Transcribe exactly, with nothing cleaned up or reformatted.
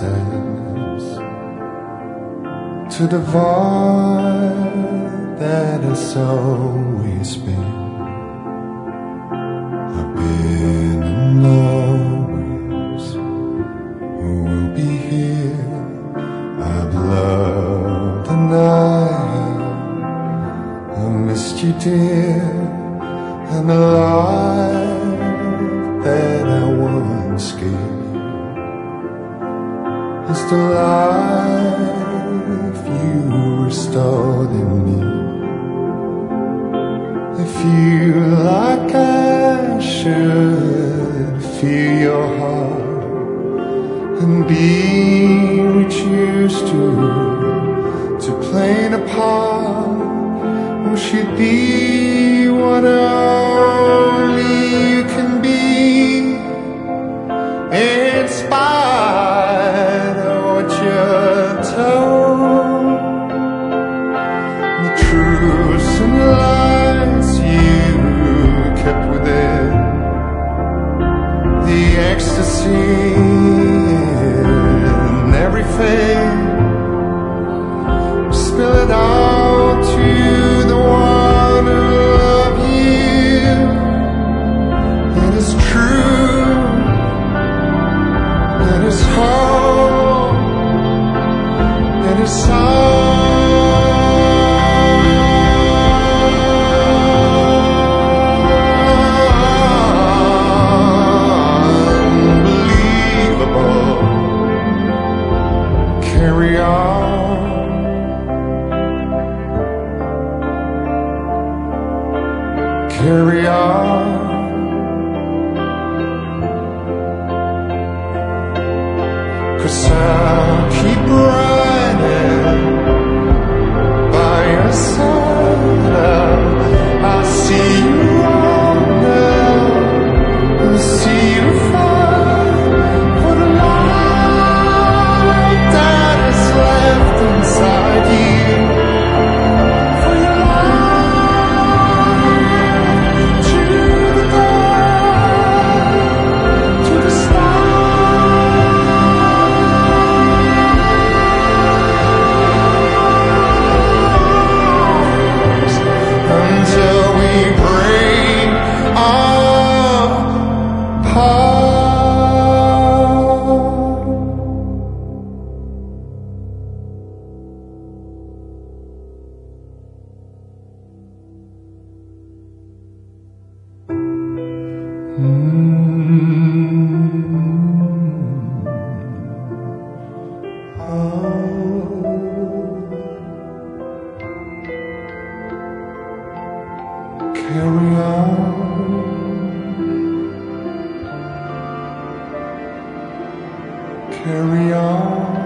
sadness to the void that has always been. I've been and always will be here. I've loved and I have missed you, dear, and the life that I once gave is the life you restored in me. I feel like I should feel your heart and be reduced to to playing a part, or should be what only you can be, in spite of what you're told. The truths and lies you kept within, the ecstasy in everything, spill it out to the one who loved you. It is true, it is whole, it is unbelievable. Carry on, carry on. 'Cause I'll keep riding by your side. I'll see you on now, I'll see you fight for the light that is left inside you. For your life to the dawn, to the stars, until we break apart. Carry on, carry on.